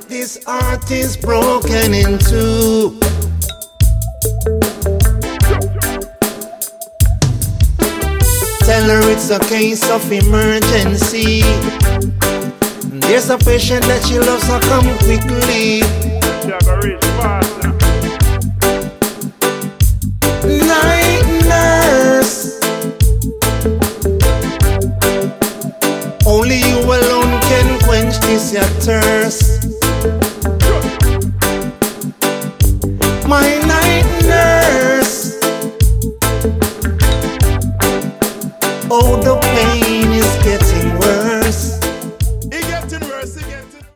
this heart is broken in two. Tell her it's a case of emergency. There's a patient that she loves, so come quickly.